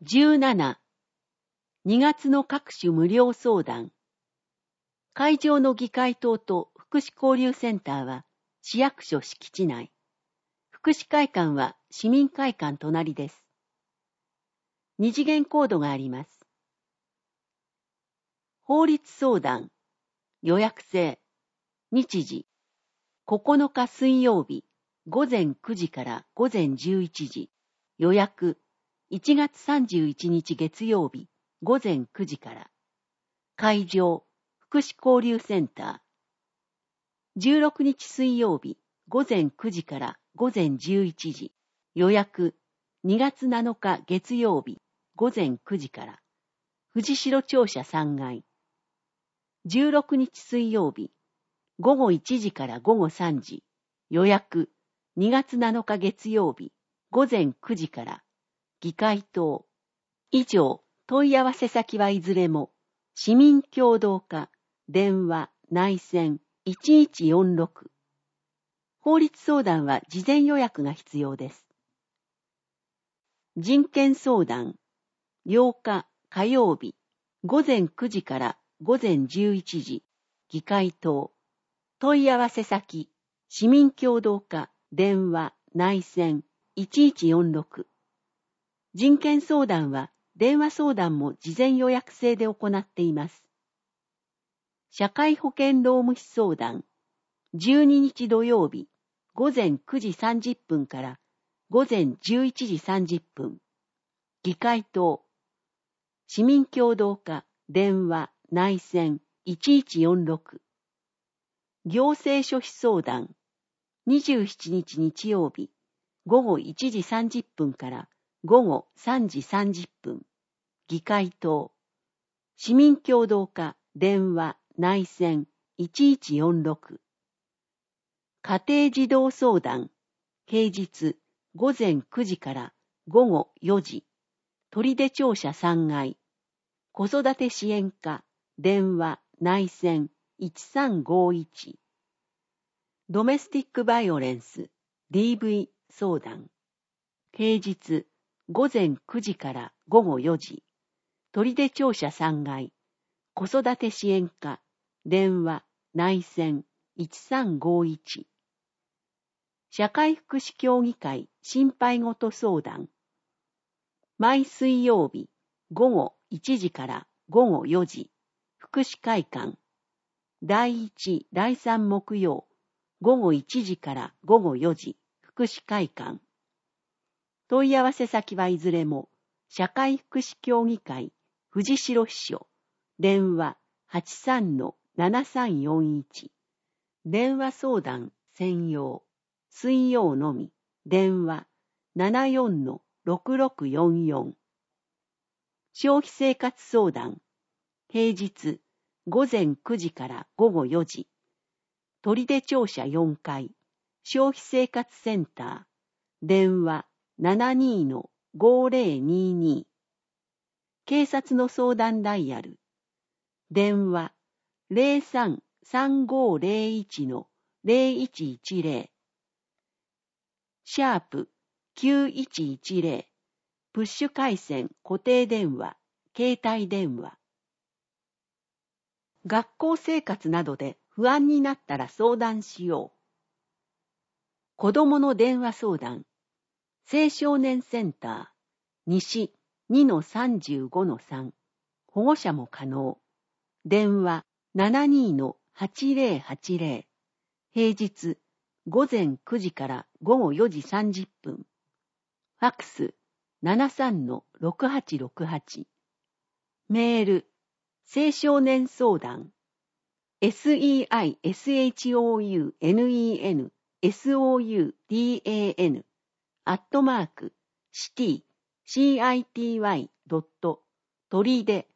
17、2月の各種無料相談。会場の議会棟と福祉交流センターは市役所敷地内。福祉会館は市民会館隣です。二次元コードがあります。法律相談。予約制。日時。9日水曜日、午前9時から午前11時。予約。1月31日月曜日、午前9時から。会場。福祉交流センター。16日水曜日、午前9時から午前11時。予約。2月7日月曜日、午前9時から。藤代庁舎3階。16日水曜日、午後1時から午後3時。予約。2月7日月曜日、午前9時から。議会棟。以上、問い合わせ先はいずれも、市民協働課、電話、内線、1146。法律相談は事前予約が必要です。人権相談。8日火曜日、午前9時から午前11時。議会棟。問い合わせ先、市民協働課、電話、内線、1146。人権相談は電話相談も事前予約制で行っています。社会保険労務士相談。12日土曜日、午前9時30分から午前11時30分。議会棟。市民協働課、電話、内線、1146。行政書士相談。27日日曜日、午後1時30分から午後3時30分。議会棟。市民協働課、電話、内線、1146。家庭児童相談。平日、午前9時から午後4時。取手庁舎3階。子育て支援課、電話、内線、1351。ドメスティックバイオレンス、DV 相談。平日、午前9時から午後4時。取手庁舎3階。子育て支援課、電話、内線、1351。社会福祉協議会心配ごと相談。毎水曜日、午後1時から午後4時。福祉会館。第1、第3木曜、午後1時から午後4時。福祉会館。問い合わせ先はいずれも、社会福祉協議会藤代支所。電話 83-7341。電話相談専用。水曜のみ。電話 74-6644。消費生活相談。平日、午前9時から午後4時。取手庁舎4階。消費生活センター。電話 72-5022。警察の相談ダイヤル。電話 03-3501-0110。シャープ9110。プッシュ回線固定電話、携帯電話。学校生活などで不安になったら相談しよう。子どもの電話相談。青少年センター。西 2-35-3。保護者も可能。電話 72-8080。平日、午前9時から午後4時30分。ファックス 73-6868。メール、青少年相談。seishounen,soudan, @city.toride,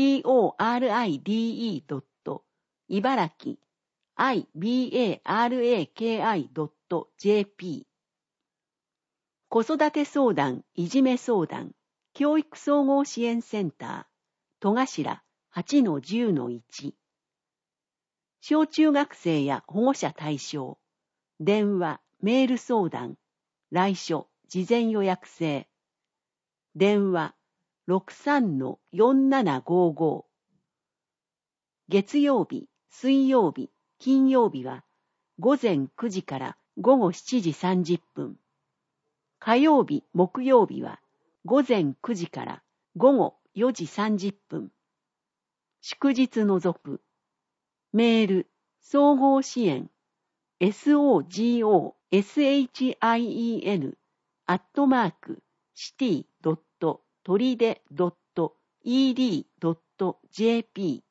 toride.ibaraki.ibaraki.jp。 子育て相談、いじめ相談、教育総合支援センター、戸頭 8-10-1。小中学生や保護者対象。電話、メール相談。来所、事前予約制。電話 03-4755。月曜日、水曜日、金曜日は午前9時から午後7時30分。火曜日、木曜日は午前9時から午後4時30分。祝日除く。メール、総合支援、sogoshin@city.toride.ed.jp。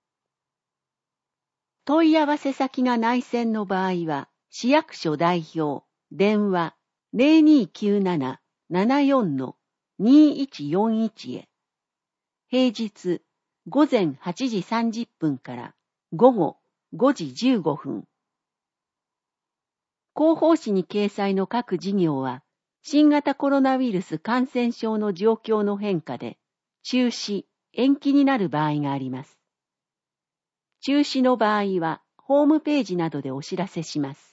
問い合わせ先が内線の場合は、市役所代表、電話 0297-74-2141 へ。平日、午前8時30分から午後5時15分。広報誌に掲載の各事業は、新型コロナウイルス感染症の状況の変化で、中止、延期になる場合があります。中止の場合は、ホームページなどでお知らせします。